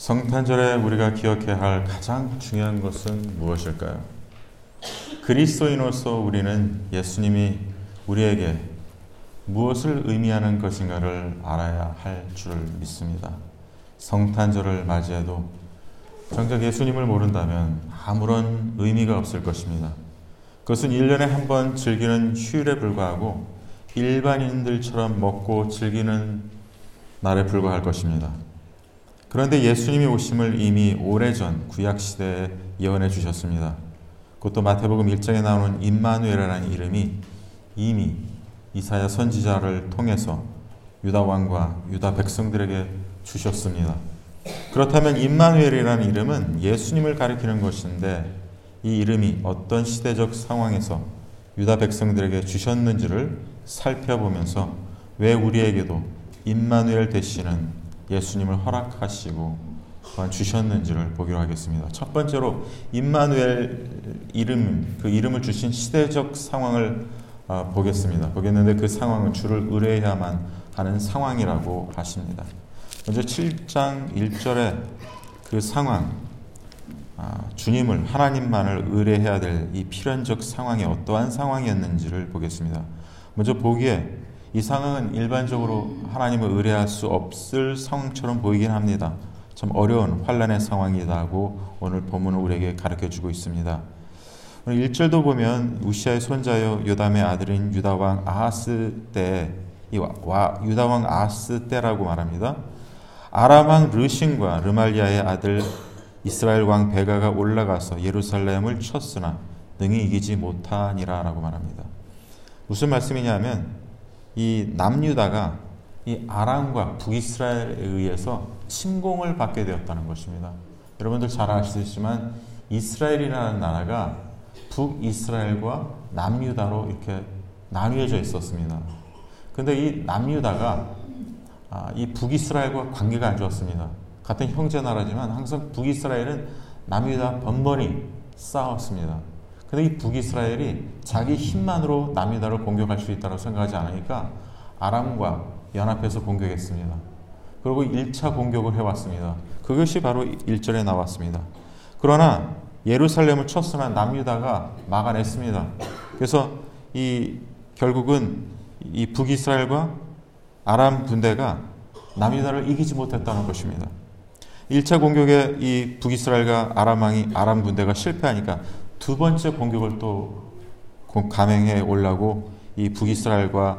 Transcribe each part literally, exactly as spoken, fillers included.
성탄절에 우리가 기억해야 할 가장 중요한 것은 무엇일까요? 그리스도인으로서 우리는 예수님이 우리에게 무엇을 의미하는 것인가를 알아야 할 줄을 믿습니다. 성탄절을 맞이해도 정작 예수님을 모른다면 아무런 의미가 없을 것입니다. 그것은 일 년에 한 번 즐기는 휴일에 불과하고 일반인들처럼 먹고 즐기는 날에 불과할 것입니다. 그런데 예수님이 오심을 이미 오래전 구약시대에 예언해 주셨습니다. 그것도 마태복음 일 장에 나오는 임마누엘이라는 이름이 이미 이사야 선지자를 통해서 유다 왕과 유다 백성들에게 주셨습니다. 그렇다면 임마누엘이라는 이름은 예수님을 가리키는 것인데 이 이름이 어떤 시대적 상황에서 유다 백성들에게 주셨는지를 살펴보면서 왜 우리에게도 임마누엘 되시는 예수님을 허락하시고 또한 주셨는지를 보기로 하겠습니다. 첫 번째로 임마누엘 이름, 그 이름을 주신 시대적 상황을 어, 보겠습니다. 보겠는데 그 상황은 주를 의뢰해야만 하는 상황이라고 하십니다. 먼저 칠 장 일 절에 그 상황, 아, 주님을 하나님만을 의뢰해야 될 이 필연적 상황이 어떠한 상황이었는지를 보겠습니다. 먼저 보기에 이 상황은 일반적으로 하나님을 의뢰할 수 없을 상황처럼 보이긴 합니다. 참 어려운 환난의 상황이라고 오늘 본문은 우리에게 가르쳐주고 있습니다. 오늘 일 절도 보면 우시아의 손자여 요담의 아들인 유다왕 아하스 때, 이 유다왕 아하스 때라고 말합니다. 아람왕 르신과 르말리아의 아들 이스라엘 왕 베가가 올라가서 예루살렘을 쳤으나 능히 이기지 못하니라 라고 말합니다. 무슨 말씀이냐면 이 남유다가 이 아람과 북이스라엘에 의해서 침공을 받게 되었다는 것입니다. 여러분들 잘 아시겠지만 이스라엘이라는 나라가 북이스라엘과 남유다로 이렇게 나뉘어져 있었습니다. 그런데 이 남유다가 아, 이 북이스라엘과 관계가 안 좋았습니다. 같은 형제 나라지만 항상 북이스라엘은 남유다 번번이 싸웠습니다. 근데 이 북이스라엘이 자기 힘만으로 남유다를 공격할 수 있다고 생각하지 않으니까 아람과 연합해서 공격했습니다. 그리고 일 차 공격을 해왔습니다. 그것이 바로 일 절에 나왔습니다. 그러나 예루살렘을 쳤으나 남유다가 막아냈습니다. 그래서 이 결국은 이 북이스라엘과 아람 군대가 남유다를 이기지 못했다는 것입니다. 일 차 공격에 이 북이스라엘과 아람 왕이 아람 군대가 실패하니까 두 번째 공격을 또 감행해 오려고 이 북이스라엘과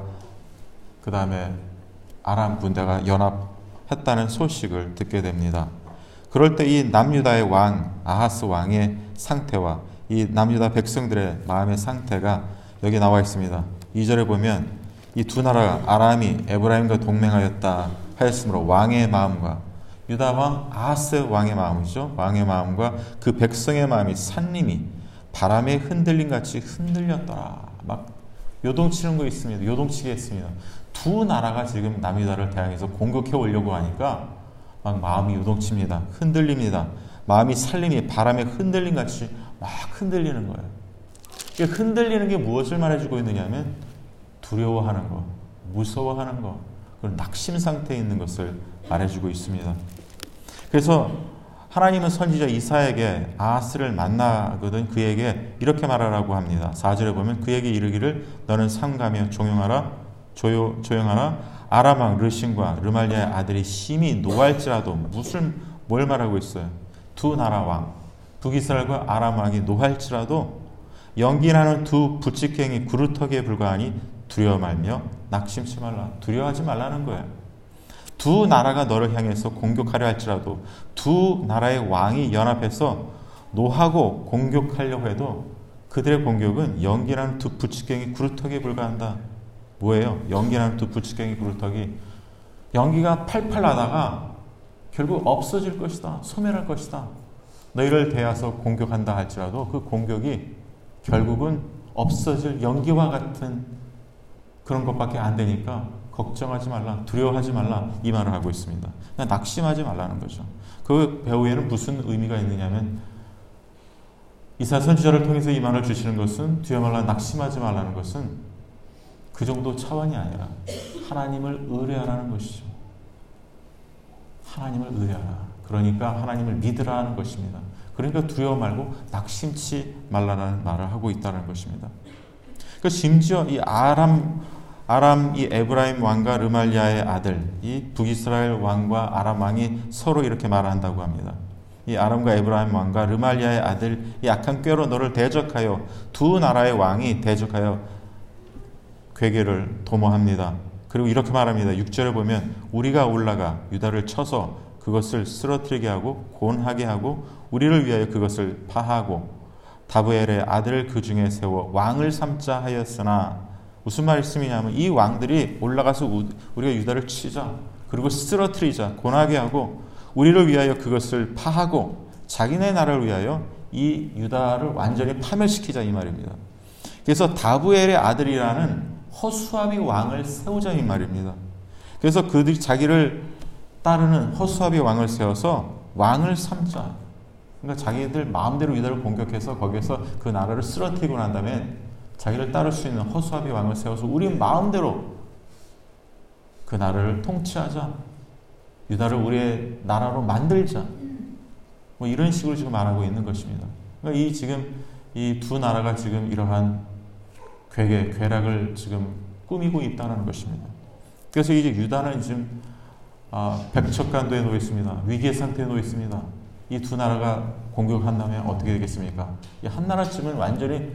그 다음에 아람 군대가 연합했다는 소식을 듣게 됩니다. 그럴 때 이 남유다의 왕 아하스 왕의 상태와 이 남유다 백성들의 마음의 상태가 여기 나와 있습니다. 이 절에 보면 이 두 나라 아람이 에브라임과 동맹하였다 하였으므로 왕의 마음과 유다 왕 아하스 왕의 마음이죠. 왕의 마음과 그 백성의 마음이 산림이 바람에 흔들림 같이 흔들렸더라. 막 요동치는 거 있습니다. 요동치게 했습니다. 두 나라가 지금 남유다를 대항해서 공격해 오려고 하니까 막 마음이 요동칩니다. 흔들립니다. 마음이 산림이 바람에 흔들림 같이 막 흔들리는 거예요. 이게 흔들리는 게 무엇을 말해주고 있느냐면 두려워하는 것, 무서워하는 것, 그런 낙심 상태에 있는 것을 말해주고 있습니다. 그래서 하나님은 선지자 이사야에게 아하스를 만나거든 그에게 이렇게 말하라고 합니다. 사 절에 보면 그에게 이르기를 너는 삼가며 종용하라 조용, 조용하라 아람 왕 르신과 르말리아의 아들이 심히 노할지라도 무슨 뭘 말하고 있어요? 두 나라 왕 북이스라엘과 아람 왕이 노할지라도 연기나는 두 부치갱이 구루터기에 불과하니 두려워 말며 낙심치 말라. 두려워하지 말라는 거예요. 두 나라가 너를 향해서 공격하려 할지라도 두 나라의 왕이 연합해서 노하고 공격하려고 해도 그들의 공격은 연기나는 두 부치갱이 구루터기에 불과한다. 뭐예요? 연기나는 두 부치갱이 구루터기. 연기가 팔팔 나다가 결국 없어질 것이다. 소멸할 것이다. 너희를 대하서 공격한다 할지라도 그 공격이 결국은 없어질 연기와 같은 그런 것밖에 안 되니까 걱정하지 말라, 두려워하지 말라 이 말을 하고 있습니다. 그냥 낙심하지 말라는 거죠. 그 배후에는 무슨 의미가 있느냐면 이사야 선지자를 통해서 이 말을 주시는 것은 두려워 말라, 낙심하지 말라는 것은 그 정도 차원이 아니라 하나님을 의뢰하라는 것이죠. 하나님을 의뢰하라. 그러니까 하나님을 믿으라 하는 것입니다. 그러니까 두려워 말고 낙심치 말라라는 말을 하고 있다는 것입니다. 그 심지어 이 아람 아람 이 에브라임 왕과 르말리아의 아들 이 북이스라엘 왕과 아람 왕이 서로 이렇게 말한다고 합니다. 이 아람과 에브라임 왕과 르말리아의 아들 이 악한 꾀로 너를 대적하여 두 나라의 왕이 대적하여 괴계를 도모합니다. 그리고 이렇게 말합니다. 육 절에 보면 우리가 올라가 유다를 쳐서 그것을 쓰러뜨리게 하고 곤하게 하고 우리를 위하여 그것을 파하고 다브엘의 아들을 그 중에 세워 왕을 삼자 하였으나 무슨 말씀이냐면 이 왕들이 올라가서 우리가 유다를 치자 그리고 쓰러뜨리자 곤하게 하고 우리를 위하여 그것을 파하고 자기네 나라를 위하여 이 유다를 완전히 파멸시키자 이 말입니다. 그래서 다브엘의 아들이라는 허수아비 왕을 세우자 이 말입니다. 그래서 그들이 자기를 따르는 허수아비 왕을 세워서 왕을 삼자. 그러니까 자기들 마음대로 유다를 공격해서 거기에서 그 나라를 쓰러뜨리고 난 다음에 자기를 따를 수 있는 허수아비 왕을 세워서 우리 마음대로 그 나라를 통치하자. 유다를 우리의 나라로 만들자. 뭐 이런 식으로 지금 말하고 있는 것입니다. 그러니까 이 지금 이 두 나라가 지금 이러한 괴계, 괴락을 지금 꾸미고 있다는 것입니다. 그래서 이제 유다는 지금 아, 백척간도에 놓여 있습니다. 위기의 상태에 놓여 있습니다. 이 두 나라가 공격한다면 어떻게 되겠습니까? 이 한 나라쯤은 완전히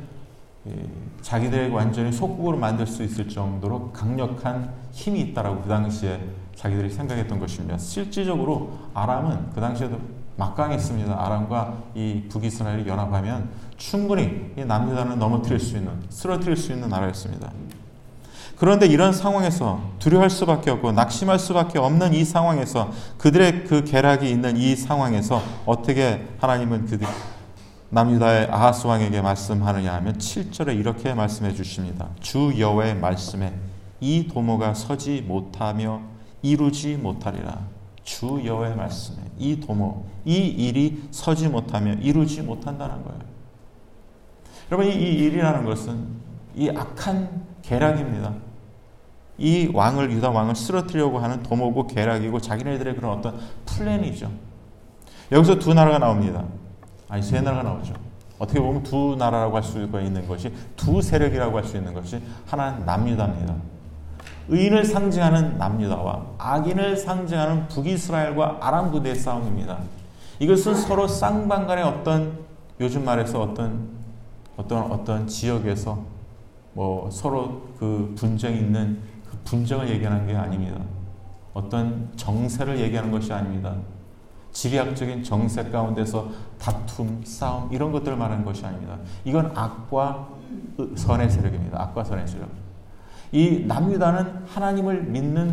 자기들에게 완전히 속국으로 만들 수 있을 정도로 강력한 힘이 있다라고 그 당시에 자기들이 생각했던 것입니다. 실질적으로 아람은 그 당시에도 막강했습니다. 아람과 이 북이스라엘이 연합하면 충분히 이 남유다는 넘어뜨릴 수 있는, 쓰러뜨릴 수 있는 나라였습니다. 그런데 이런 상황에서 두려워할 수밖에 없고 낙심할 수밖에 없는 이 상황에서 그들의 그 계략이 있는 이 상황에서 어떻게 하나님은 그들 남유다의 아하스 왕에게 말씀하느냐 하면 칠 절에 이렇게 말씀해 주십니다. 주 여호와의 말씀에 이 도모가 서지 못하며 이루지 못하리라. 주 여호와의 말씀에 이 도모, 이 일이 서지 못하며 이루지 못한다는 거예요. 여러분 이, 이 일이라는 것은 이 악한 계략입니다. 이 왕을 유다 왕을 쓰러뜨리려고 하는 도모고 계략이고 자기네들의 그런 어떤 플랜이죠. 여기서 두 나라가 나옵니다. 아니 세 나라가 나오죠. 어떻게 보면 두 나라라고 할 수 있는 것이 두 세력이라고 할 수 있는 것이 하나는 남유다입니다. 의인을 상징하는 남유다와 악인을 상징하는 북이스라엘과 아람 부대의 싸움입니다. 이것은 서로 쌍방간의 어떤 요즘 말해서 어떤 어떤 어떤 지역에서 뭐 서로 그 분쟁이 있는 그 분쟁을 얘기하는 게 아닙니다. 어떤 정세를 얘기하는 것이 아닙니다. 지리학적인 정세 가운데서 다툼, 싸움 이런 것들을 말하는 것이 아닙니다. 이건 악과 선의 세력입니다. 악과 선의 세력. 이 남유다는 하나님을 믿는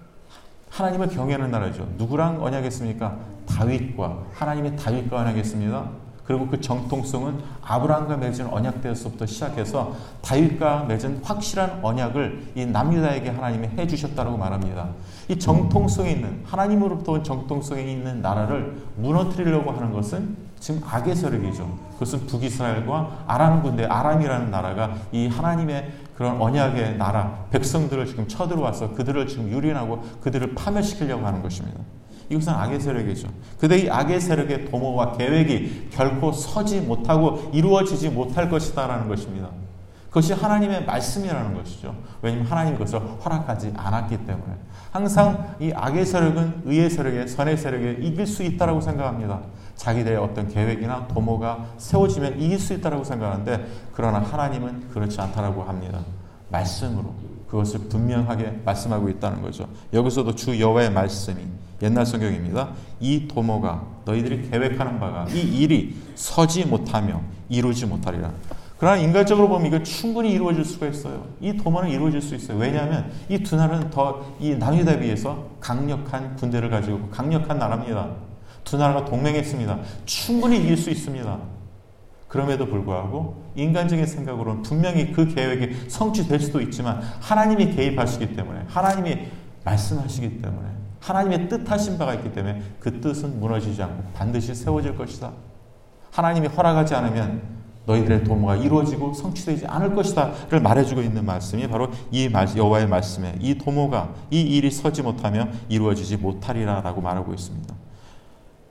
하나님을 경외하는 나라죠. 누구랑 언약했습니까? 다윗과 하나님의 다윗과 언약했습니다. 그리고 그 정통성은 아브라함과 맺은 언약때에서부터 시작해서 다윗과 맺은 확실한 언약을 이 남유다에게 하나님이 해주셨다고 말합니다. 이 정통성이 있는 하나님으로부터 온 정통성이 있는 나라를 무너뜨리려고 하는 것은 지금 악의 세력이죠. 그것은 북이스라엘과 아람 군대, 아람이라는 나라가 이 하나님의 그런 언약의 나라, 백성들을 지금 쳐들어와서 그들을 지금 유린하고 그들을 파멸시키려고 하는 것입니다. 이것은 악의 세력이죠. 근데 이 악의 세력의 도모와 계획이 결코 서지 못하고 이루어지지 못할 것이다라는 것입니다. 그것이 하나님의 말씀이라는 것이죠. 왜냐하면 하나님이 그것을 허락하지 않았기 때문에. 항상 이 악의 세력은 의의 세력에, 선의 세력에 이길 수 있다라고 생각합니다. 자기들의 어떤 계획이나 도모가 세워지면 이길 수 있다라고 생각하는데 그러나 하나님은 그렇지 않다라고 합니다. 말씀으로 그것을 분명하게 말씀하고 있다는 거죠. 여기서도 주 여호와의 말씀이 옛날 성경입니다. 이 도모가 너희들이 계획하는 바가 이 일이 서지 못하며 이루지 못하리라. 그러나 인간적으로 보면 이거 충분히 이루어질 수가 있어요. 이 도모는 이루어질 수 있어요. 왜냐하면 이 두 나라는 더 이 남유다에 비해서 강력한 군대를 가지고 있고 강력한 나라입니다. 두 나라가 동맹했습니다. 충분히 이길 수 있습니다. 그럼에도 불구하고 인간적인 생각으로는 분명히 그 계획이 성취될 수도 있지만 하나님이 개입하시기 때문에 하나님이 말씀하시기 때문에 하나님의 뜻하신 바가 있기 때문에 그 뜻은 무너지지 않고 반드시 세워질 것이다. 하나님이 허락하지 않으면 너희들의 도모가 이루어지고 성취되지 않을 것이다를 말해주고 있는 말씀이 바로 이 여호와의 말씀에 이 도모가 이 일이 서지 못하며 이루어지지 못하리라 라고 말하고 있습니다.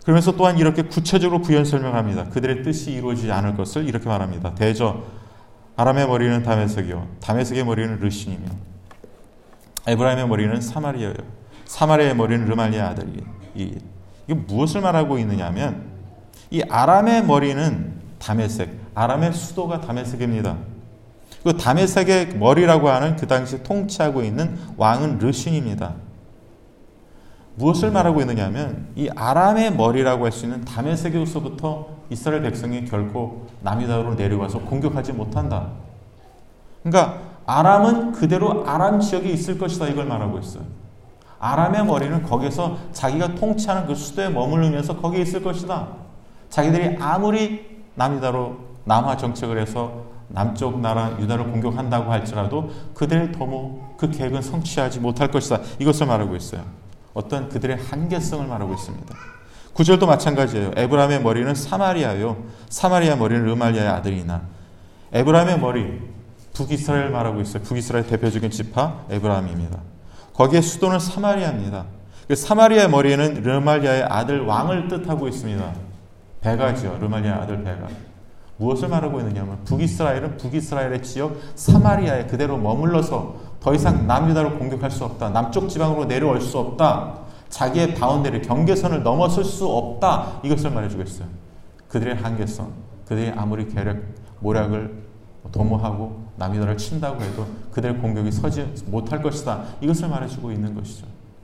그러면서 또한 이렇게 구체적으로 부연 설명합니다. 그들의 뜻이 이루어지지 않을 것을 이렇게 말합니다. 대저 아람의 머리는 다메섹이요 다메섹의 머리는 르신이며 에브라임의 머리는 사마리아요 사마리아의 머리는 르말리아 아들이. 이게 무엇을 말하고 있느냐면 이 아람의 머리는 다메섹, 아람의 수도가 다메섹입니다. 그 다메섹의 머리라고 하는 그 당시 통치하고 있는 왕은 르신입니다. 무엇을 말하고 있느냐면 이 아람의 머리라고 할 수 있는 다메섹에서부터 이스라엘 백성이 결코 남유다로 내려와서 공격하지 못한다. 그러니까 아람은 그대로 아람 지역에 있을 것이다, 이걸 말하고 있어요. 아람의 머리는 거기서 자기가 통치하는 그 수도에 머무르면서 거기에 있을 것이다. 자기들이 아무리 남유다로 남하 정책을 해서 남쪽 나라 유다를 공격한다고 할지라도 그들의 도모 그 계획은 성취하지 못할 것이다. 이것을 말하고 있어요. 어떤 그들의 한계성을 말하고 있습니다. 구 절도 마찬가지예요. 에브라임의 머리는 사마리아요 사마리아 머리는 르말리아의 아들이나. 에브라임의 머리, 북이스라엘 말하고 있어요. 북이스라엘 대표적인 지파 에브라임입니다. 거기에 수도는 사마리아입니다. 그 사마리아의 머리에는 르말리아의 아들 왕을 뜻하고 있습니다. 베가죠. 르말리아의 아들 베가. 무엇을 말하고 있느냐면 북이스라엘은 북이스라엘의 지역 사마리아에 그대로 머물러서 더 이상 남유다를 공격할 수 없다. 남쪽 지방으로 내려올 수 없다. 자기의 바운더리, 경계선을 넘어설 수 없다. 이것을 말해주고 있어요. 그들의 한계성, 그들이 아무리 계략, 모략을 도모하고 남유다를 친다고 해도 그들의 공격이 서지 못할 것이다. 이것을 말해주고 있는 것이죠.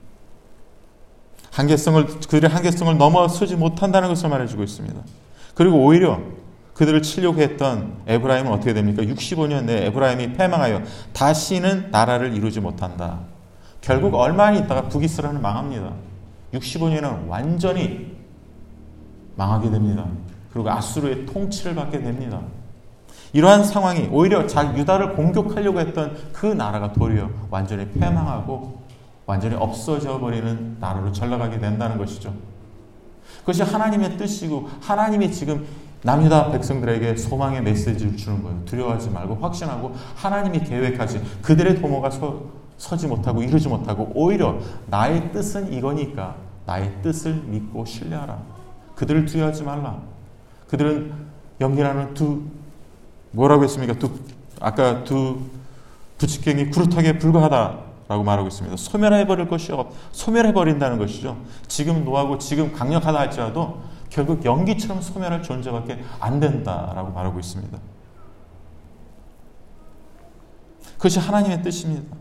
한계성을, 그들의 한계성을 넘어서지 못한다는 것을 말해주고 있습니다. 그리고 오히려 그들을 치려고 했던 에브라임은 어떻게 됩니까? 육십오 년 내에 에브라임이 패망하여 다시는 나라를 이루지 못한다. 결국 얼마 있다가 북이스라엘은 망합니다. 육십오 년은 완전히 망하게 됩니다. 그리고 아수르의 통치를 받게 됩니다. 이러한 상황이 오히려 자 유다를 공격하려고 했던 그 나라가 도리어 완전히 패망하고 완전히 없어져 버리는 나라로 전락하게 된다는 것이죠. 그것이 하나님의 뜻이고 하나님이 지금 남유다 백성들에게 소망의 메시지를 주는 거예요. 두려워하지 말고 확신하고 하나님이 계획하신 그들의 도모가 서, 서지 못하고 이루지 못하고 오히려 나의 뜻은 이거니까 나의 뜻을 믿고 신뢰하라. 그들을 두려워하지 말라. 그들은 연기라는 두 뭐라고 했습니까? 두 아까 두 부치갱이 구루타기에 불과하다라고 말하고 있습니다. 소멸해버릴 것이 없 소멸해버린다는 것이죠. 지금 노하고 지금 강력하다 할지라도 결국 연기처럼 소멸할 존재밖에 안 된다라고 말하고 있습니다. 그것이 하나님의 뜻입니다.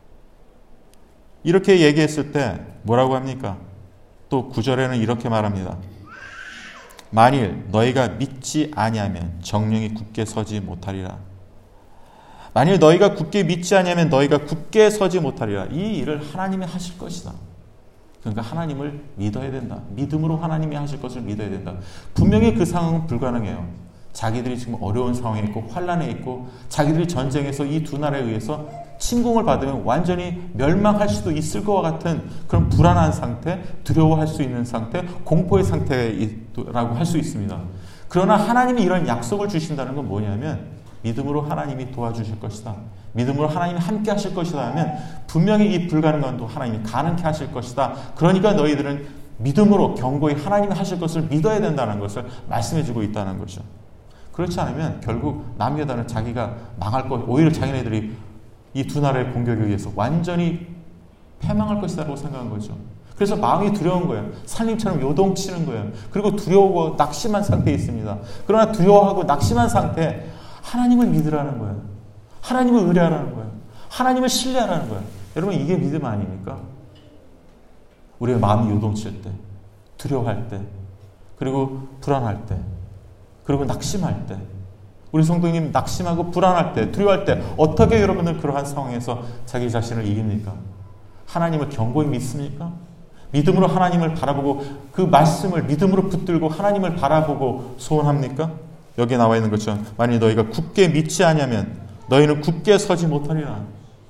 이렇게 얘기했을 때 뭐라고 합니까? 또 구 절에는 이렇게 말합니다. 만일 너희가 믿지 아니하면 정령이 굳게 서지 못하리라. 만일 너희가 굳게 믿지 아니하면 너희가 굳게 서지 못하리라. 이 일을 하나님이 하실 것이다. 그러니까 하나님을 믿어야 된다. 믿음으로 하나님이 하실 것을 믿어야 된다. 분명히 그 상황은 불가능해요. 자기들이 지금 어려운 상황에 있고 환란에 있고 자기들이 전쟁에서 이 두 나라에 의해서 침공을 받으면 완전히 멸망할 수도 있을 것과 같은 그런 불안한 상태, 두려워할 수 있는 상태, 공포의 상태라고 할 수 있습니다. 그러나 하나님이 이런 약속을 주신다는 건 뭐냐면 믿음으로 하나님이 도와주실 것이다. 믿음으로 하나님이 함께 하실 것이다 하면 분명히 이 불가능한도 하나님이 가능케 하실 것이다. 그러니까 너희들은 믿음으로 견고히 하나님이 하실 것을 믿어야 된다는 것을 말씀해주고 있다는 거죠. 그렇지 않으면 결국 남유다는 자기가 망할 것, 오히려 자기네들이 이 두 나라의 공격에 의해서 완전히 패망할 것이라고 생각한 거죠. 그래서 마음이 두려운 거예요. 살림처럼 요동치는 거예요. 그리고 두려우고 낙심한 상태에 있습니다. 그러나 두려워하고 낙심한 상태에 하나님을 믿으라는 거예요. 하나님을 의뢰하라는 거예요. 하나님을 신뢰하라는 거예요. 여러분 이게 믿음 아닙니까? 우리의 마음이 요동칠 때, 두려워할 때, 그리고 불안할 때, 그리고 낙심할 때, 우리 성도님 낙심하고 불안할 때, 두려워할 때 어떻게 여러분들 그러한 상황에서 자기 자신을 이깁니까? 하나님을 견고히 믿습니까? 믿음으로 하나님을 바라보고 그 말씀을 믿음으로 붙들고 하나님을 바라보고 소원합니까? 여기에 나와 있는 것처럼 만일 너희가 굳게 믿지 아니하면 너희는 굳게 서지 못하리라.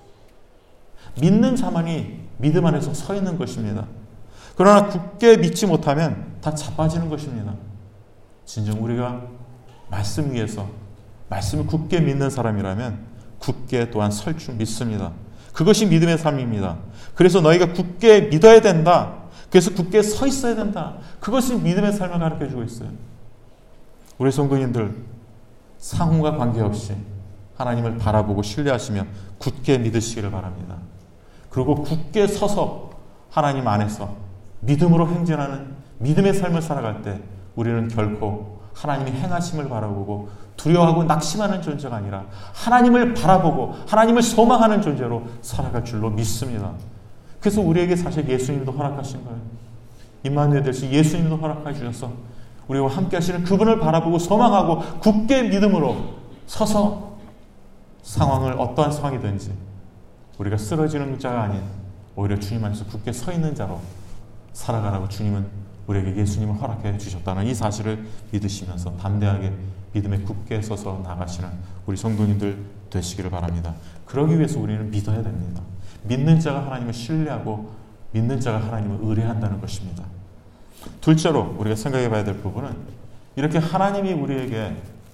믿는 자만이 믿음 안에서 서 있는 것입니다. 그러나 굳게 믿지 못하면 다 자빠지는 것입니다. 진정 우리가 말씀 위에서 말씀을 굳게 믿는 사람이라면 굳게 또한 설 줄 믿습니다. 그것이 믿음의 삶입니다. 그래서 너희가 굳게 믿어야 된다. 그래서 굳게 서 있어야 된다. 그것이 믿음의 삶을 가르쳐주고 있어요. 우리 성도님들 상황과 관계없이 하나님을 바라보고 신뢰하시며 굳게 믿으시기를 바랍니다. 그리고 굳게 서서 하나님 안에서 믿음으로 행진하는 믿음의 삶을 살아갈 때 우리는 결코 하나님이 행하심을 바라보고 두려워하고 낙심하는 존재가 아니라 하나님을 바라보고 하나님을 소망하는 존재로 살아갈 줄로 믿습니다. 그래서 우리에게 사실 예수님도 허락하신 거예요. 임마누엘 되신 예수님도 허락해 주셔서 우리와 함께 하시는 그분을 바라보고 소망하고 굳게 믿음으로 서서 상황을 어떠한 상황이든지 우리가 쓰러지는 자가 아닌 오히려 주님 안에서 굳게 서 있는 자로 살아가라고 주님은 우리에게 예수님을 허락해 주셨다는 이 사실을 믿으시면서 담대하게 믿음에 굳게 서서 나가시는 우리 성도님들 되시기를 바랍니다. 그러기 위해서 우리는 믿어야 됩니다. 믿는 자가 하나님을 신뢰하고 믿는 자가 하나님을 의뢰한다는 것입니다. 둘째로 우리가 생각해 봐야 될 부분은 이렇게 하나님이 우리에게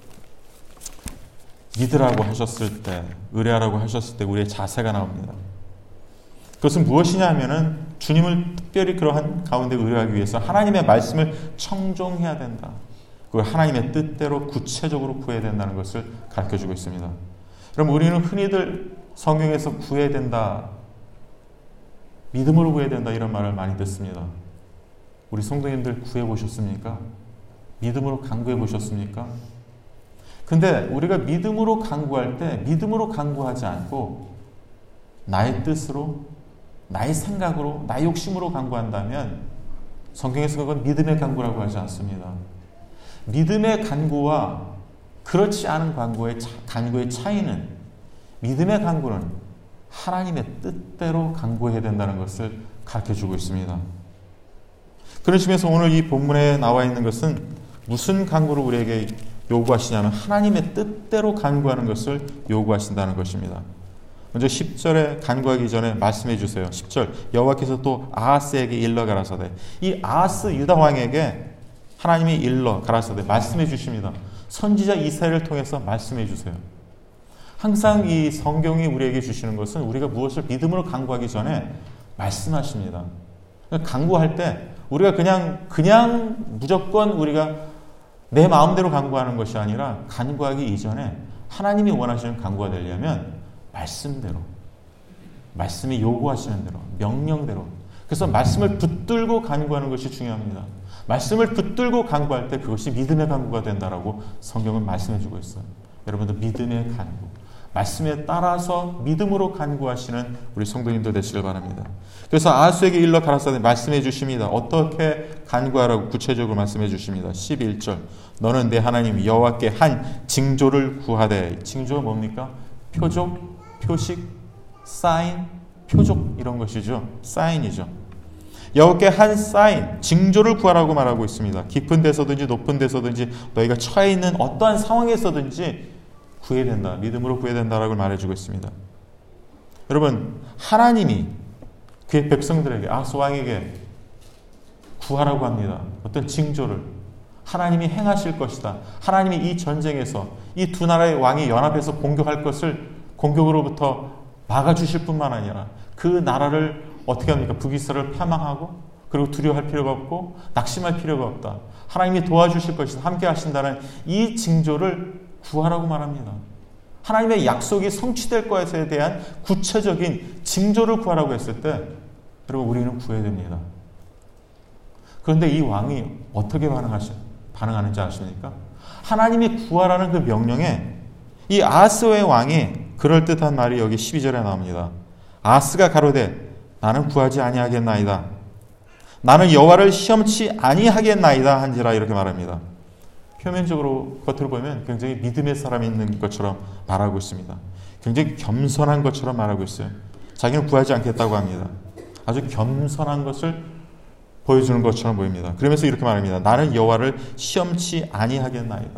믿으라고 하셨을 때, 의뢰하라고 하셨을 때 우리의 자세가 나옵니다. 그것은 무엇이냐 하면은 주님을 특별히 그러한 가운데 의뢰하기 위해서 하나님의 말씀을 청종해야 된다. 그걸 하나님의 뜻대로 구체적으로 구해야 된다는 것을 가르쳐주고 있습니다. 그럼 우리는 흔히들 성경에서 구해야 된다, 믿음으로 구해야 된다 이런 말을 많이 듣습니다. 우리 성도님들 구해보셨습니까? 믿음으로 간구해보셨습니까? 근데 우리가 믿음으로 간구할 때 믿음으로 간구하지 않고 나의 뜻으로, 나의 생각으로, 나의 욕심으로 간구한다면 성경에서 그건 믿음의 간구라고 하지 않습니다. 믿음의 간구와 그렇지 않은 간구의, 간구의 차이는 믿음의 간구는 하나님의 뜻대로 간구해야 된다는 것을 가르쳐주고 있습니다. 그런 측면에서 오늘 이 본문에 나와 있는 것은 무슨 간구를 우리에게 요구하시냐면 하나님의 뜻대로 간구하는 것을 요구하신다는 것입니다. 먼저 십 절에 간구하기 전에 말씀해 주세요. 십 절 여호와께서 또 아하스에게 일러 가라사대, 이 아하스 유다 왕에게 하나님이 일러 가라사대 말씀해 주십니다. 선지자 이사야를 통해서 말씀해 주세요. 항상 이 성경이 우리에게 주시는 것은 우리가 무엇을 믿음으로 간구하기 전에 말씀하십니다. 간구할 때 우리가 그냥 그냥 무조건 우리가 내 마음대로 간구하는 것이 아니라 간구하기 이전에 하나님이 원하시는 간구가 되려면 말씀대로, 말씀이 요구하시는 대로, 명령대로, 그래서 말씀을 붙들고 간구하는 것이 중요합니다. 말씀을 붙들고 간구할 때 그것이 믿음의 간구가 된다라고 성경은 말씀해 주고 있어요. 여러분들 믿음의 간구, 말씀에 따라서 믿음으로 간구하시는 우리 성도님들 되시길 바랍니다. 그래서 아하스에게 일러 가라사대 말씀해 주십니다. 어떻게 간구하라고 구체적으로 말씀해 주십니다. 십일 절 너는 내 하나님 여호와께 한 징조를 구하되, 징조가 뭡니까? 표적, 표식, 사인, 표적 이런 것이죠. 사인이죠. 여호와께 한 사인, 징조를 구하라고 말하고 있습니다. 깊은 데서든지 높은 데서든지 너희가 처해 있는 어떠한 상황에서든지 구해야 된다. 믿음으로 구해야 된다라고 말해주고 있습니다. 여러분, 하나님이 그의 백성들에게, 아하스 왕에게 구하라고 합니다. 어떤 징조를 하나님이 행하실 것이다. 하나님이 이 전쟁에서 이 두 나라의 왕이 연합해서 공격할 것을 공격으로부터 막아주실 뿐만 아니라 그 나라를 어떻게 합니까? 북이스라엘을 패망하고 그리고 두려워할 필요가 없고 낙심할 필요가 없다. 하나님이 도와주실 것이다. 함께 하신다는 이 징조를 구하라고 말합니다. 하나님의 약속이 성취될 것에 대한 구체적인 징조를 구하라고 했을 때 여러분 우리는 구해야 됩니다. 그런데 이 왕이 어떻게 반응하시, 반응하는지 아십니까? 하나님이 구하라는 그 명령에 이 아하스의 왕이 그럴듯한 말이 여기 십이 절에 나옵니다. 아하스가 가로되 나는 구하지 아니하겠나이다. 나는 여호와를 시험치 아니하겠나이다 한지라 이렇게 말합니다. 표면적으로 겉으로 보면 굉장히 믿음의 사람이 있는 것처럼 말하고 있습니다. 굉장히 겸손한 것처럼 말하고 있어요. 자기는 구하지 않겠다고 합니다. 아주 겸손한 것을 보여주는 것처럼 보입니다. 그러면서 이렇게 말합니다. 나는 여호와를 시험치 아니하겠나이다.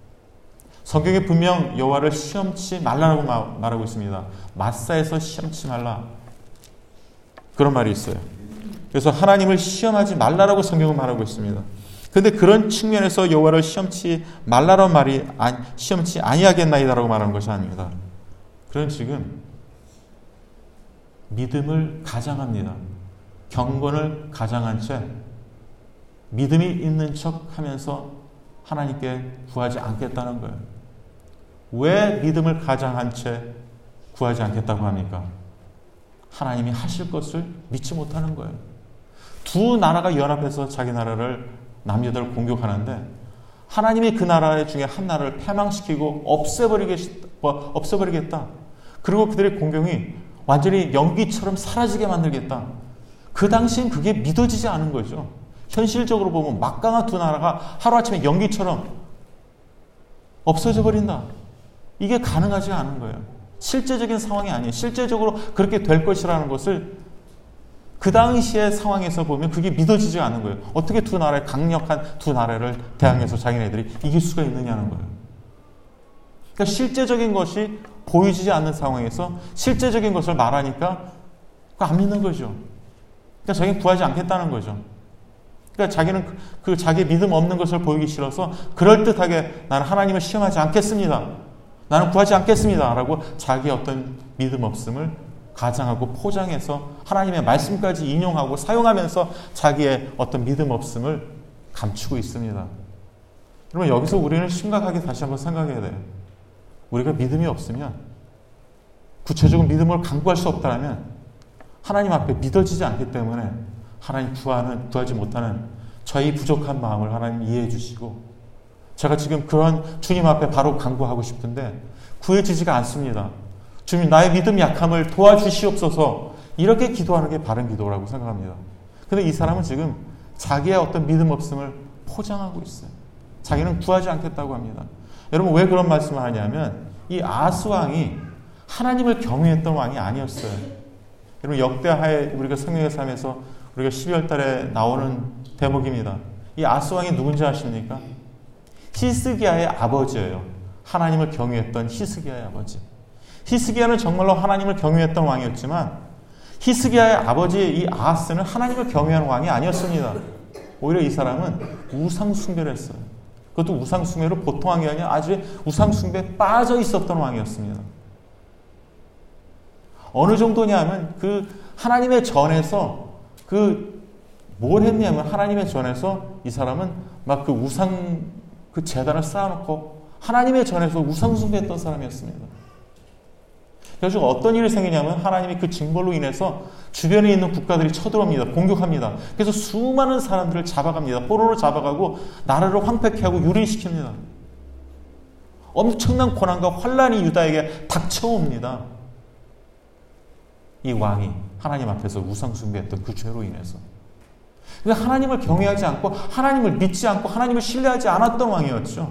성경에 분명 여호와를 시험치 말라라고 말하고 있습니다. 마사에서 시험치 말라. 그런 말이 있어요. 그래서 하나님을 시험하지 말라라고 성경은 말하고 있습니다. 그런데 그런 측면에서 여호와를 시험치 말라라는 말이 시험치 아니하겠나이다라고 말하는 것이 아닙니다. 그런 지금 믿음을 가장합니다. 경건을 가장한 채 믿음이 있는 척 하면서 하나님께 구하지 않겠다는 거예요. 왜 믿음을 가장한 채 구하지 않겠다고 합니까? 하나님이 하실 것을 믿지 못하는 거예요. 두 나라가 연합해서 자기 나라를 남유다를 공격하는데 하나님이 그 나라 중에 한 나라를 패망시키고 없애버리겠다. 없애버리겠다. 그리고 그들의 공경이 완전히 연기처럼 사라지게 만들겠다. 그 당시엔 그게 믿어지지 않은 거죠. 현실적으로 보면 막강한 두 나라가 하루아침에 연기처럼 없어져 버린다. 이게 가능하지 않은 거예요. 실제적인 상황이 아니에요. 실제적으로 그렇게 될 것이라는 것을 그 당시의 상황에서 보면 그게 믿어지지 않는 거예요. 어떻게 두 나라의 강력한 두 나라를 대항해서 자기네들이 이길 수가 있느냐는 거예요. 그러니까 실제적인 것이 보이지 않는 상황에서 실제적인 것을 말하니까 안 믿는 거죠. 그러니까 자기는 구하지 않겠다는 거죠. 그러니까 자기는 그, 그 자기 믿음 없는 것을 보이기 싫어서 그럴듯하게 나는 하나님을 시험하지 않겠습니다. 나는 구하지 않겠습니다. 라고 자기의 어떤 믿음 없음을 가장하고 포장해서 하나님의 말씀까지 인용하고 사용하면서 자기의 어떤 믿음 없음을 감추고 있습니다. 여러분, 여기서 우리는 심각하게 다시 한번 생각해야 돼요. 우리가 믿음이 없으면, 구체적으로 믿음을 강구할 수 없다면 하나님 앞에 믿어지지 않기 때문에 하나님 구하는, 구하지 못하는 저희 부족한 마음을 하나님 이해해 주시고, 제가 지금 그런 주님 앞에 바로 간구하고 싶은데 구해지지가 않습니다. 주님, 나의 믿음 약함을 도와주시옵소서. 이렇게 기도하는 게 바른 기도라고 생각합니다. 그런데 이 사람은 지금 자기의 어떤 믿음 없음을 포장하고 있어요. 자기는 구하지 않겠다고 합니다. 여러분, 왜 그런 말씀을 하냐면 이 아하스 왕이 하나님을 경외했던 왕이 아니었어요. 여러분, 역대하에 우리가 성경의 삶에서 우리가 십이월 달에 나오는 대목입니다. 이 아하스 왕이 누군지 아십니까? 히스기야의 아버지예요. 하나님을 경외했던 히스기야의 아버지. 히스기야는 정말로 하나님을 경외했던 왕이었지만 히스기야의 아버지 이 아하스는 하나님을 경외하는 왕이 아니었습니다. 오히려 이 사람은 우상숭배를 했어요. 그것도 우상숭배로 보통 왕이 아니라 아주 우상숭배에 빠져 있었던 왕이었습니다. 어느 정도냐면 그 하나님의 전에서 그 뭘 했냐면 하나님의 전에서 이 사람은 막 그 우상 그 제단을 쌓아놓고 하나님의 전에서 우상숭배했던 사람이었습니다. 그래서 어떤 일이 생기냐면 하나님이 그 징벌로 인해서 주변에 있는 국가들이 쳐들어옵니다. 공격합니다. 그래서 수많은 사람들을 잡아갑니다. 포로로 잡아가고 나라를 황폐케 하고 유린시킵니다. 엄청난 고난과 환란이 유다에게 닥쳐옵니다. 이 왕이 하나님 앞에서 우상숭배했던 그 죄로 인해서. 그러니까 하나님을 경외하지 않고 하나님을 믿지 않고 하나님을 신뢰하지 않았던 왕이었죠.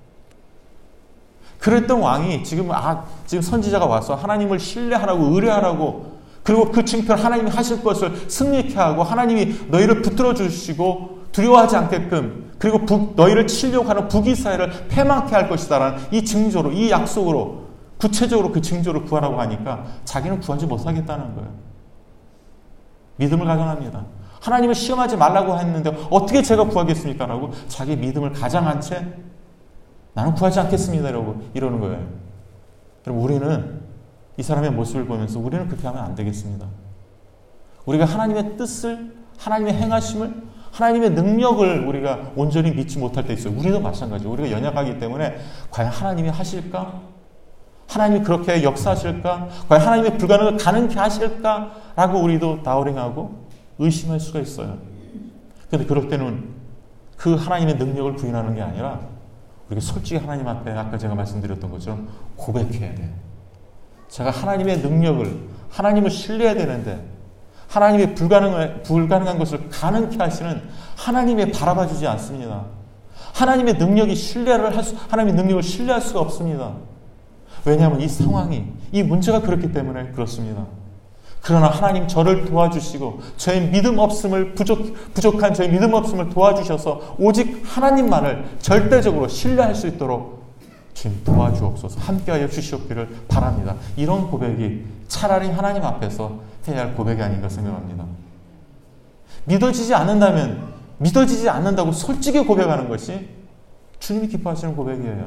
그랬던 왕이 지금 아 지금 선지자가 와서 하나님을 신뢰하라고 의뢰하라고 그리고 그 징표를 하나님이 하실 것을 승리케 하고 하나님이 너희를 붙들어 주시고 두려워하지 않게끔 그리고 북, 너희를 치려고 하는 북이스라엘을 패망케 할 것이다라는 이 징조로 이 약속으로 구체적으로 그 징조를 구하라고 하니까 자기는 구하지 못하겠다는 거예요. 믿음을 가정합니다. 하나님을 시험하지 말라고 했는데 어떻게 제가 구하겠습니까? 라고 자기 믿음을 가장한 채 나는 구하지 않겠습니다. 이러고 이러는 거예요. 여러분, 우리는 이 사람의 모습을 보면서 우리는 그렇게 하면 안 되겠습니다. 우리가 하나님의 뜻을, 하나님의 행하심을, 하나님의 능력을 우리가 온전히 믿지 못할 때 있어요. 우리도 마찬가지예요. 우리가 연약하기 때문에 과연 하나님이 하실까? 하나님이 그렇게 역사하실까? 과연 하나님의 불가능을 가능케 하실까? 라고 우리도 다우링하고 의심할 수가 있어요. 그런데 그럴 때는 그 하나님의 능력을 부인하는 게 아니라 우리가 솔직히 하나님 앞에 아까 제가 말씀드렸던 것처럼 고백해야 돼요. 제가 하나님의 능력을, 하나님을 신뢰해야 되는데 하나님의 불가능한, 불가능한 것을 가능케 하시는 하나님의 바라봐 주지 않습니다. 하나님의 능력이 신뢰를 할 수, 하나님의 능력을 신뢰할 수가 없습니다. 왜냐하면 이 상황이, 이 문제가 그렇기 때문에 그렇습니다. 그러나 하나님 저를 도와주시고 저의 믿음 없음을 부족, 부족한 저의 믿음 없음을 도와주셔서 오직 하나님만을 절대적으로 신뢰할 수 있도록 주님 도와주옵소서 함께하여 주시옵기를 바랍니다. 이런 고백이 차라리 하나님 앞에서 해야 할 고백이 아닌가 생각합니다. 믿어지지 않는다면 믿어지지 않는다고 솔직히 고백하는 것이 주님이 기뻐하시는 고백이에요.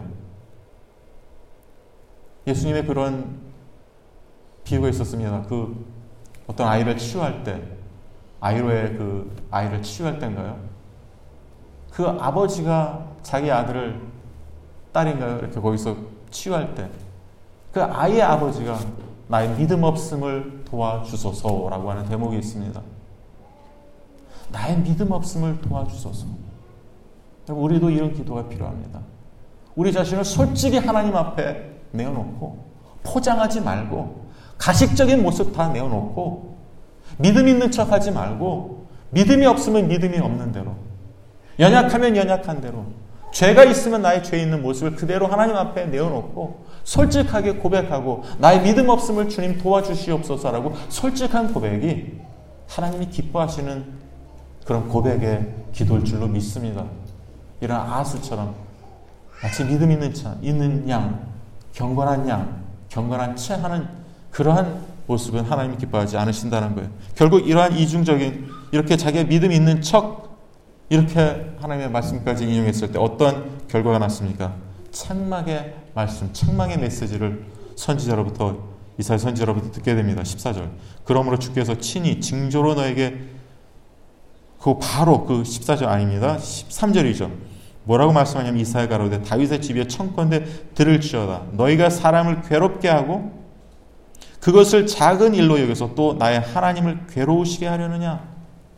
예수님의 그런 비유가 있었습니다. 그 어떤 아이를 치유할 때 아이로의 그 아이를 치유할 때인가요? 그 아버지가 자기 아들을, 딸인가요? 이렇게 거기서 치유할 때 그 아이의 아버지가 나의 믿음 없음을 도와주소서라고 하는 대목이 있습니다. 나의 믿음 없음을 도와주소서. 우리도 이런 기도가 필요합니다. 우리 자신을 솔직히 하나님 앞에 내어놓고 포장하지 말고 가식적인 모습 다 내어놓고 믿음 있는 척하지 말고 믿음이 없으면 믿음이 없는 대로, 연약하면 연약한 대로, 죄가 있으면 나의 죄 있는 모습을 그대로 하나님 앞에 내어놓고 솔직하게 고백하고 나의 믿음 없음을 주님 도와주시옵소서라고 솔직한 고백이 하나님이 기뻐하시는 그런 고백의 기도일 줄로 믿습니다. 이런 아수처럼 마치 믿음 있는 차, 있는 양, 경건한 양, 경건한 채 하는 그러한 모습은 하나님이 기뻐하지 않으신다는 거예요. 결국 이러한 이중적인, 이렇게 자기의 믿음 있는 척 이렇게 하나님의 말씀까지 인용했을 때 어떤 결과가 났습니까? 책망의 말씀, 책망의 메시지를 선지자로부터, 이사야 선지자로부터 듣게 됩니다. 십사 절. 그러므로 주께서 친히 징조로 너에게, 그 바로 그 십사 절 아닙니다. 십삼 절이죠. 뭐라고 말씀하냐면 이사야 가로되 다윗의 집에 청컨대 들을지어다. 너희가 사람을 괴롭게 하고 그것을 작은 일로 여겨서 또 나의 하나님을 괴로우시게 하려느냐.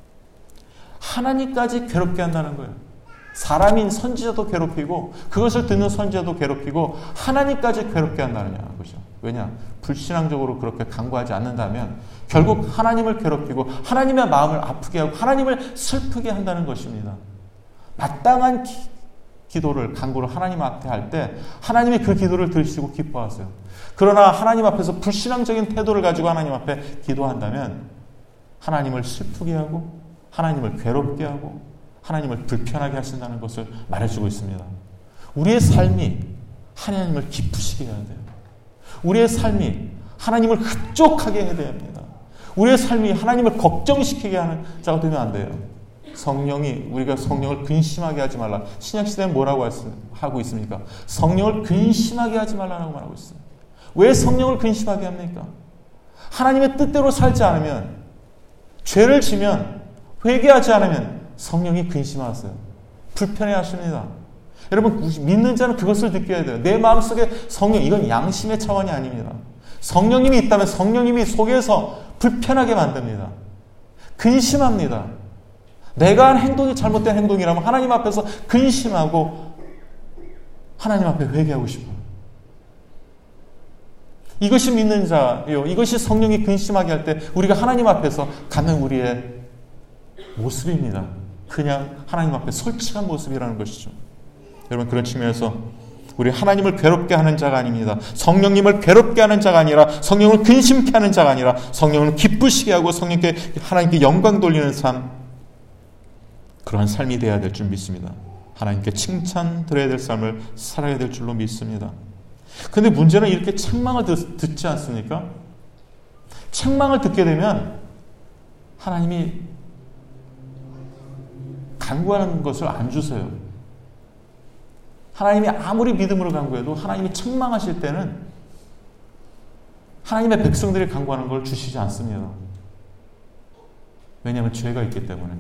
하나님까지 괴롭게 한다는 거예요. 사람인 선지자도 괴롭히고 그것을 듣는 선지자도 괴롭히고 하나님까지 괴롭게 한다는 거죠. 왜냐? 불신앙적으로 그렇게 간구하지 않는다면 결국 하나님을 괴롭히고 하나님의 마음을 아프게 하고 하나님을 슬프게 한다는 것입니다. 마땅한 기, 기도를, 간구를 하나님 앞에 할 때 하나님이 그 기도를 들으시고 기뻐하세요. 그러나 하나님 앞에서 불신앙적인 태도를 가지고 하나님 앞에 기도한다면 하나님을 슬프게 하고 하나님을 괴롭게 하고 하나님을 불편하게 하신다는 것을 말해주고 있습니다. 우리의 삶이 하나님을 기쁘시게 해야 돼요. 우리의 삶이 하나님을 흡족하게 해야 됩니다. 우리의 삶이 하나님을 걱정시키게 하는 자가 되면 안 돼요. 성령이, 우리가 성령을 근심하게 하지 말라. 신약시대는 뭐라고 하고 있습니까? 성령을 근심하게 하지 말라고 말하고 있어요. 왜 성령을 근심하게 합니까? 하나님의 뜻대로 살지 않으면, 죄를 지면, 회개하지 않으면 성령이 근심하세요. 불편해 하십니다. 여러분, 믿는 자는 그것을 느껴야 돼요. 내 마음속에 성령, 이건 양심의 차원이 아닙니다. 성령님이 있다면 성령님이 속에서 불편하게 만듭니다. 근심합니다. 내가 한 행동이 잘못된 행동이라면 하나님 앞에서 근심하고 하나님 앞에 회개하고 싶어요. 이것이 믿는 자요. 이것이 성령이 근심하게 할 때 우리가 하나님 앞에서 갖는 우리의 모습입니다. 그냥 하나님 앞에 솔직한 모습이라는 것이죠. 여러분, 그런 측면에서 우리 하나님을 괴롭게 하는 자가 아닙니다. 성령님을 괴롭게 하는 자가 아니라, 성령을 근심케 하는 자가 아니라 성령을 기쁘시게 하고 성령께, 하나님께 영광 돌리는 삶, 그러한 삶이 되어야 될 줄 믿습니다. 하나님께 칭찬 드려야 될 삶을 살아야 될 줄로 믿습니다. 그런데 문제는 이렇게 책망을 듣, 듣지 않습니까? 책망을 듣게 되면 하나님이 간구하는 것을 안 주세요. 하나님이 아무리 믿음으로 간구해도 하나님이 책망하실 때는 하나님의 백성들이 간구하는 걸 주시지 않습니다. 왜냐하면 죄가 있기 때문에.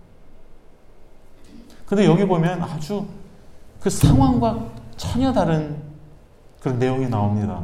그런데 여기 보면 아주 그 상황과 전혀 다른 그런 내용이 나옵니다.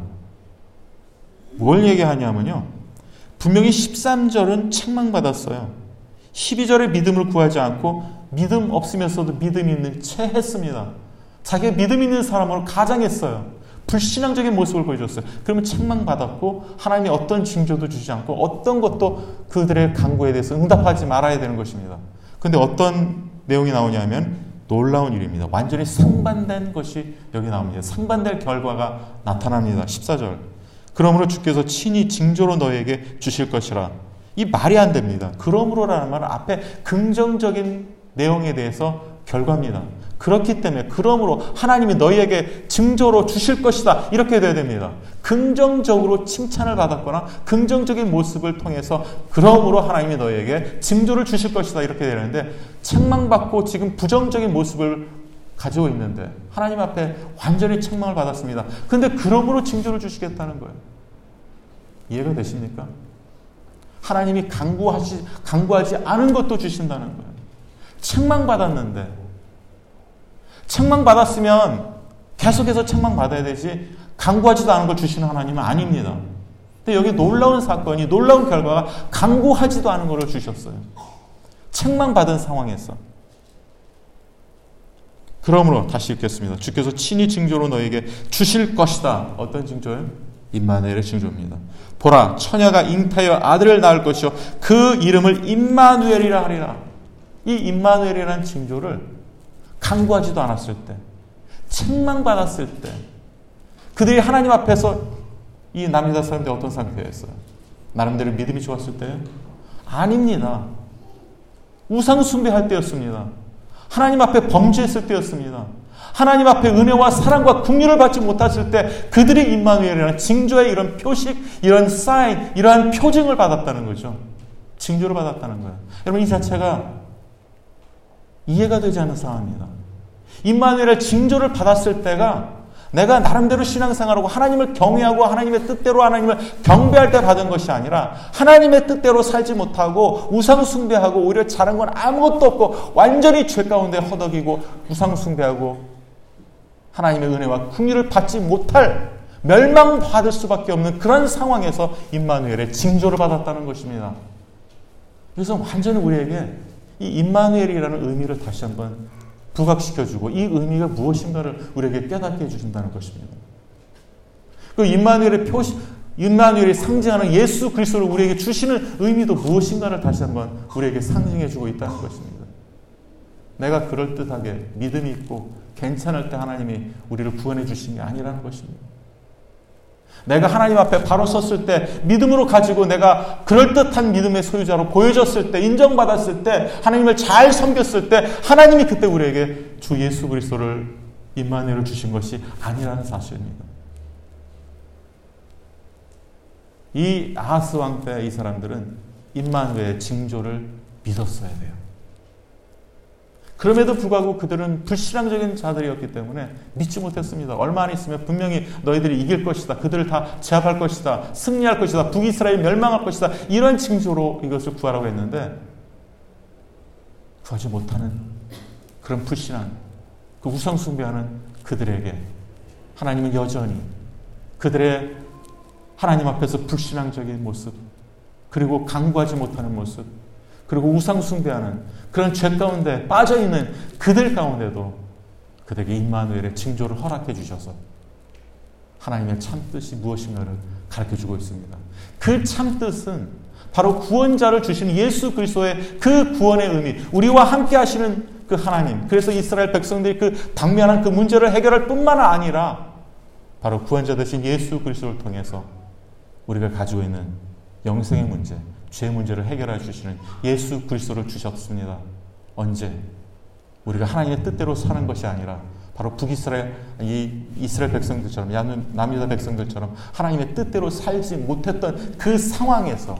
뭘 얘기하냐면요, 분명히 십삼 절은 책망받았어요. 십이 절에 믿음을 구하지 않고 믿음 없으면서도 믿음 있는 채 했습니다. 자기가 믿음 있는 사람으로 가장했어요. 불신앙적인 모습을 보여줬어요. 그러면 책망받았고 하나님이 어떤 징조도 주지 않고 어떤 것도 그들의 간구에 대해서 응답하지 말아야 되는 것입니다. 그런데 어떤 내용이 나오냐면 놀라운 일입니다. 완전히 상반된 것이 여기 나옵니다. 상반될 결과가 나타납니다. 십사 절. 그러므로 주께서 친히 징조로 너에게 주실 것이라. 이 말이 안 됩니다. 그러므로라는 말은 앞에 긍정적인 내용에 대해서 결과입니다. 그렇기 때문에 그러므로 하나님이 너희에게 징조로 주실 것이다, 이렇게 돼야 됩니다. 긍정적으로 칭찬을 받았거나 긍정적인 모습을 통해서 그러므로 하나님이 너희에게 징조를 주실 것이다, 이렇게 되는데 책망받고 지금 부정적인 모습을 가지고 있는데 하나님 앞에 완전히 책망을 받았습니다. 그런데 그러므로 징조를 주시겠다는 거예요. 이해가 되십니까? 하나님이 강구하지, 강구하지 않은 것도 주신다는 거예요. 책망받았는데, 책망받았으면 계속해서 책망받아야 되지, 강구하지도 않은 걸 주시는 하나님은 아닙니다. 근데 여기 놀라운 사건이, 놀라운 결과가 강구하지도 않은 것을 주셨어요. 책망받은 상황에서. 그러므로 다시 읽겠습니다. 주께서 친히 징조로 너에게 주실 것이다. 어떤 징조예요? 임마누엘의 징조입니다. 보라, 처녀가 잉타여 아들을 낳을 것이요 그 이름을 임마누엘이라 하리라. 이 임마누엘이라는 징조를 강구하지도 않았을 때, 책망받았을 때, 그들이 하나님 앞에서 이 남유다 사람들이 어떤 상태였어요? 나름대로 믿음이 좋았을 때요? 아닙니다. 우상 숭배할 때였습니다. 하나님 앞에 범죄했을 때였습니다. 하나님 앞에 은혜와 사랑과 긍휼을 받지 못했을 때 그들이 임마누엘이라는 징조의 이런 표식, 이런 사인, 이러한 표징을 받았다는 거죠. 징조를 받았다는 거예요. 여러분, 이 자체가 이해가 되지 않는 상황입니다. 임마누엘의 징조를 받았을 때가 내가 나름대로 신앙생활하고 하나님을 경외하고 하나님의 뜻대로 하나님을 경배할 때 받은 것이 아니라 하나님의 뜻대로 살지 못하고 우상 숭배하고 오히려 잘한 건 아무것도 없고 완전히 죄 가운데 허덕이고 우상 숭배하고 하나님의 은혜와 긍휼을 받지 못할, 멸망받을 수밖에 없는 그런 상황에서 임마누엘의 징조를 받았다는 것입니다. 그래서 완전히 우리에게 이 임마누엘이라는 의미를 다시 한번 부각시켜주고 이 의미가 무엇인가를 우리에게 깨닫게 해주신다는 것입니다. 그 임마누엘의 표시, 임마누엘이 상징하는 예수 그리스도를 우리에게 주시는 의미도 무엇인가를 다시 한번 우리에게 상징해주고 있다는 것입니다. 내가 그럴듯하게 믿음이 있고 괜찮을 때 하나님이 우리를 구원해 주신 게 아니라는 것입니다. 내가 하나님 앞에 바로 섰을 때 믿음으로 가지고 내가 그럴듯한 믿음의 소유자로 보여졌을 때, 인정받았을 때, 하나님을 잘 섬겼을 때 하나님이 그때 우리에게 주 예수 그리스도를, 임마누엘을 주신 것이 아니라는 사실입니다. 이 아하스 왕 때 이 사람들은 임마누엘의 징조를 믿었어야 돼요. 그럼에도 불구하고 그들은 불신앙적인 자들이었기 때문에 믿지 못했습니다. 얼마 안 있으면 분명히 너희들이 이길 것이다. 그들을 다 제압할 것이다. 승리할 것이다. 북이스라엘 멸망할 것이다. 이런 징조로 이것을 구하라고 했는데 구하지 못하는 그런 불신앙, 그 우상 숭배하는 그들에게 하나님은 여전히 그들의 하나님 앞에서 불신앙적인 모습, 그리고 강구하지 못하는 모습, 그리고 우상 숭배하는 그런 죄 가운데 빠져있는 그들 가운데도 그들에게 임마누엘의 징조를 허락해 주셔서 하나님의 참뜻이 무엇인가를 가르쳐주고 있습니다. 그 참뜻은 바로 구원자를 주시는 예수 그리스도의 그 구원의 의미, 우리와 함께 하시는 그 하나님, 그래서 이스라엘 백성들이 그 당면한 그 문제를 해결할 뿐만 아니라 바로 구원자 되신 예수 그리스도를 통해서 우리가 가지고 있는 영생의 문제, 죄 문제를 해결해 주시는 예수 그리스도를 주셨습니다. 언제? 우리가 하나님의 뜻대로 사는 것이 아니라 바로 북이스라엘, 이 이스라엘 백성들처럼, 남유다 백성들처럼 하나님의 뜻대로 살지 못했던 그 상황에서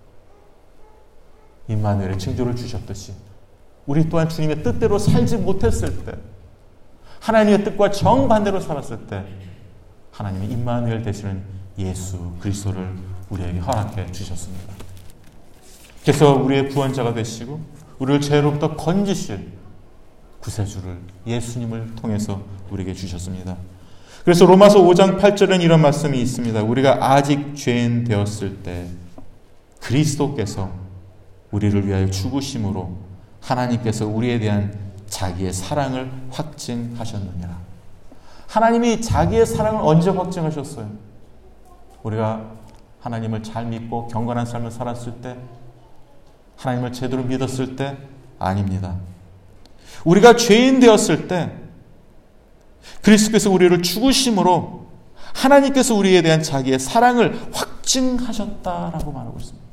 임마누엘의 징조를 주셨듯이 우리 또한 주님의 뜻대로 살지 못했을 때, 하나님의 뜻과 정반대로 살았을 때 하나님이 임마누엘 되시는 예수 그리스도를 우리에게 허락해 주셨습니다. 그래서 우리의 구원자가 되시고 우리를 죄로부터 건지실 구세주를, 예수님을 통해서 우리에게 주셨습니다. 그래서 로마서 오 장 팔 절에는 이런 말씀이 있습니다. 우리가 아직 죄인 되었을 때 그리스도께서 우리를 위하여 죽으심으로 하나님께서 우리에 대한 자기의 사랑을 확증하셨느니라. 하나님이 자기의 사랑을 언제 확증하셨어요? 우리가 하나님을 잘 믿고 경건한 삶을 살았을 때, 하나님을 제대로 믿었을 때? 아닙니다. 우리가 죄인 되었을 때 그리스도께서 우리를 죽으심으로 하나님께서 우리에 대한 자기의 사랑을 확증하셨다라고 말하고 있습니다.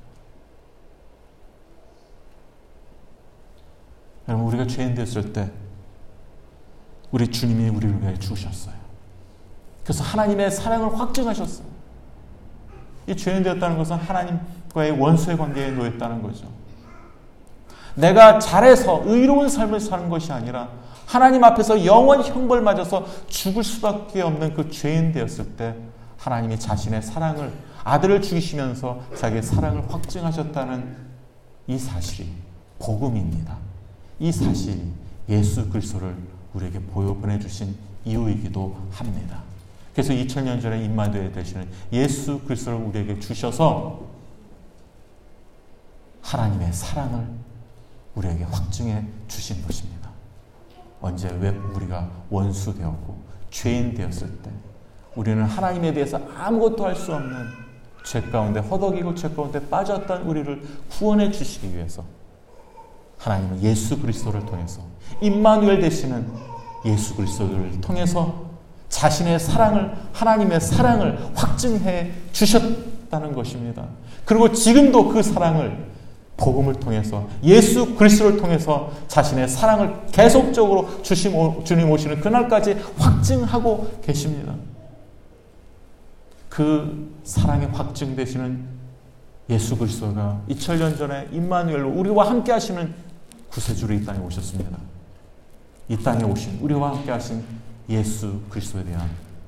여러분, 우리가 죄인 되었을 때 우리 주님이 우리를 위해 죽으셨어요. 그래서 하나님의 사랑을 확증하셨어요. 이 죄인 되었다는 것은 하나님과의 원수의 관계에 놓였다는 거죠. 내가 잘해서 의로운 삶을 사는 것이 아니라 하나님 앞에서 영원 형벌 맞아서 죽을 수밖에 없는 그 죄인 되었을 때 하나님이 자신의 사랑을 아들을 죽이시면서 자기의 사랑을 확증하셨다는 이 사실이 복음입니다. 이 사실이 예수 그리스도를 우리에게 보여보내주신 이유이기도 합니다. 그래서 이천 년 전에 임마누엘 되시는 예수 그리스도를 우리에게 주셔서 하나님의 사랑을 우리에게 확증해 주신 것입니다. 언제? 왜? 우리가 원수 되었고 죄인 되었을 때 우리는 하나님에 대해서 아무것도 할 수 없는 죄 가운데 허덕이고 죄 가운데 빠졌던 우리를 구원해 주시기 위해서 하나님은 예수 그리스도를 통해서 임마누엘 되시는 예수 그리스도를 통해서 자신의 사랑을, 하나님의 사랑을 확증해 주셨다는 것입니다. 그리고 지금도 그 사랑을 복음을 통해서 예수 그리스도를 통해서 자신의 사랑을 계속적으로 주심, 주님 오시는 그날까지 확증하고 계십니다. 그 사랑이 확증되시는 예수 그리스도가 이천 년 전에 임마누엘로 우리와 함께 하시는 구세주로 이 땅에 오셨습니다. 이 땅에 오신 우리와 함께 하신 예수 그리스도에 대한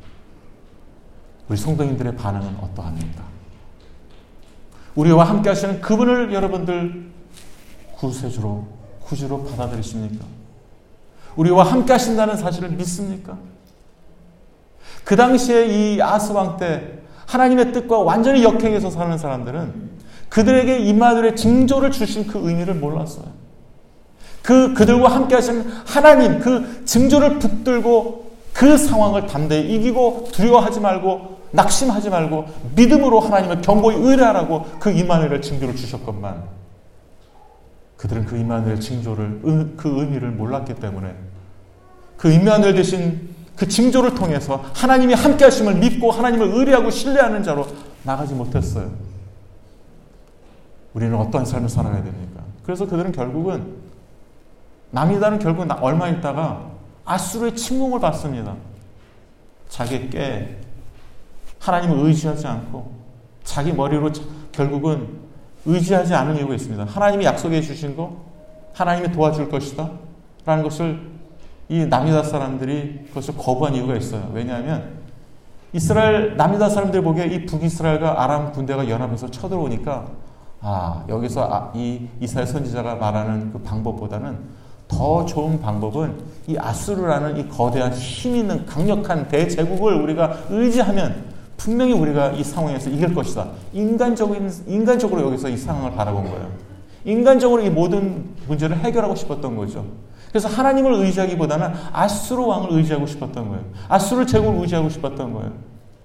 우리 성도님들의 반응은 어떠합니까? 우리와 함께 하시는 그분을 여러분들 구세주로, 구주로 받아들이십니까? 우리와 함께 하신다는 사실을 믿습니까? 그 당시에 이 아스왕 때 하나님의 뜻과 완전히 역행해서 사는 사람들은 그들에게 임마누엘의 징조를 주신 그 의미를 몰랐어요. 그, 그들과 함께 하신 하나님, 그 징조를 붙들고 그 상황을 담대히 이기고 두려워하지 말고 낙심하지 말고 믿음으로 하나님을 견고히 의뢰하라고 그 임마누엘의 징조를 주셨건만 그들은 그 임마누엘 징조를, 그 의미를 몰랐기 때문에 그 임마누엘 대신 그 징조를 통해서 하나님이 함께 하심을 믿고 하나님을 의뢰하고 신뢰하는 자로 나가지 못했어요. 우리는 어떠한 삶을 살아가야 됩니까? 그래서 그들은 결국은 남이다는 결국 얼마 있다가 아수르의 침공을 받습니다. 자기 깨 하나님을 의지하지 않고 자기 머리로 결국은 의지하지 않은 이유가 있습니다. 하나님이 약속해 주신 거, 하나님이 도와줄 것이다 라는 것을 이 남유다 사람들이 그것을 거부한 이유가 있어요. 왜냐하면 이스라엘 남유다 사람들이 보기에 이 북이스라엘과 아람 군대가 연합해서 쳐들어오니까 아 여기서 아, 이 이사야 선지자가 말하는 그 방법보다는 더 좋은 방법은 이 아수르라는 이 거대한 힘 있는 강력한 대제국을 우리가 의지하면 분명히 우리가 이 상황에서 이길 것이다. 인간적인, 인간적으로 여기서 이 상황을 바라본 거예요. 인간적으로 이 모든 문제를 해결하고 싶었던 거죠. 그래서 하나님을 의지하기보다는 아수르 왕을 의지하고 싶었던 거예요. 아수르 제국을 의지하고 싶었던 거예요.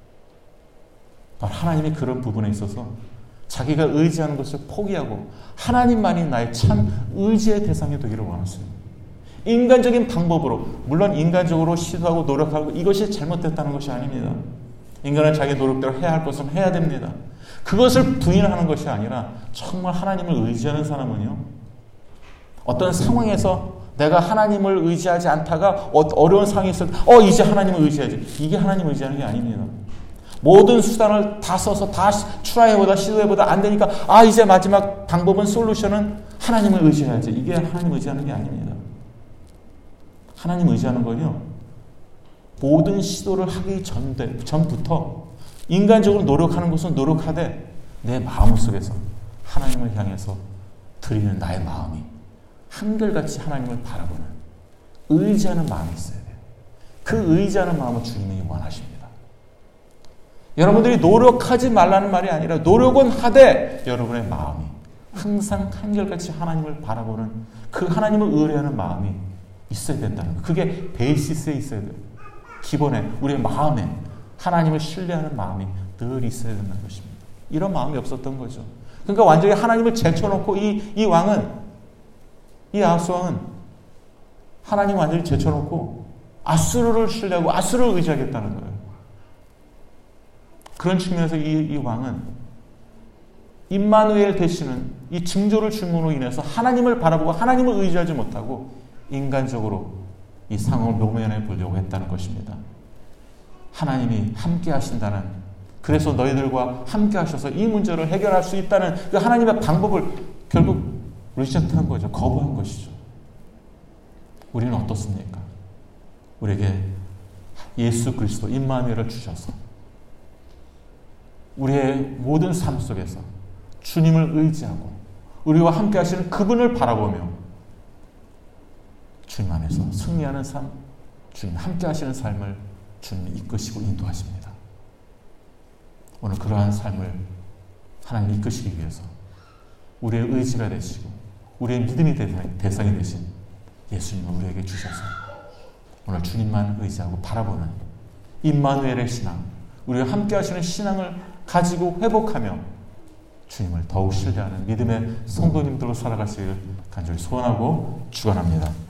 하나님이 그런 부분에 있어서 자기가 의지하는 것을 포기하고 하나님만이 나의 참 의지의 대상이 되기를 원했습니다. 인간적인 방법으로, 물론 인간적으로 시도하고 노력하고 이것이 잘못됐다는 것이 아닙니다. 인간은 자기 노력대로 해야 할 것은 해야 됩니다. 그것을 부인하는 것이 아니라 정말 하나님을 의지하는 사람은요, 어떤 상황에서 내가 하나님을 의지하지 않다가 어려운 상황이 있을 때 어 이제 하나님을 의지해야지, 이게 하나님을 의지하는 게 아닙니다. 모든 수단을 다 써서 다 트라이해보다 시도해보다 안 되니까 아 이제 마지막 방법은 솔루션은 하나님을 의지해야지, 이게 하나님을 의지하는 게 아닙니다. 하나님을 의지하는 건요, 모든 시도를 하기 전, 전부터 인간적으로 노력하는 것은 노력하되 내 마음속에서 하나님을 향해서 드리는 나의 마음이 한결같이 하나님을 바라보는 의지하는 마음이 있어야 돼요. 그 의지하는 마음을 주님이 원하십니다. 여러분들이 노력하지 말라는 말이 아니라 노력은 하되 여러분의 마음이 항상 한결같이 하나님을 바라보는 그 하나님을 의뢰하는 마음이 있어야 된다는 거예요. 그게 베이시스에 있어야 돼요. 기본에 우리의 마음에 하나님을 신뢰하는 마음이 늘 있어야 된다는 것입니다. 이런 마음이 없었던 거죠. 그러니까 완전히 하나님을 제쳐놓고 이, 이 왕은, 이 아하스왕은 하나님 완전히 제쳐놓고 아수르를 신뢰하고 아수르를 의지하겠다는 거예요. 그런 측면에서 이, 이 왕은 임마누엘 되시는 이 징조를 줌으로 인해서 하나님을 바라보고 하나님을 의지하지 못하고 인간적으로 이 상황을 모면해 보려고 했다는 것입니다. 하나님이 함께 하신다는, 그래서 너희들과 함께 하셔서 이 문제를 해결할 수 있다는 그 하나님의 방법을 결국 리젝트한 거죠. 거부한 것이죠. 우리는 어떻습니까? 우리에게 예수 그리스도 임마누엘을 주셔서 우리의 모든 삶 속에서 주님을 의지하고 우리와 함께 하시는 그분을 바라보며 주님 안에서 승리하는 삶, 주님 함께 하시는 삶을 주님이 이끄시고 인도하십니다. 오늘 그러한 삶을 하나님 이끄시기 위해서 우리의 의지가 되시고 우리의 믿음이 대상이 되신 예수님을 우리에게 주셔서 오늘 주님만 의지하고 바라보는 임마누엘의 신앙, 우리와 함께 하시는 신앙을 가지고 회복하며 주님을 더욱 신뢰하는 믿음의 성도님들로 살아가시기를 간절히 소원하고 축원합니다.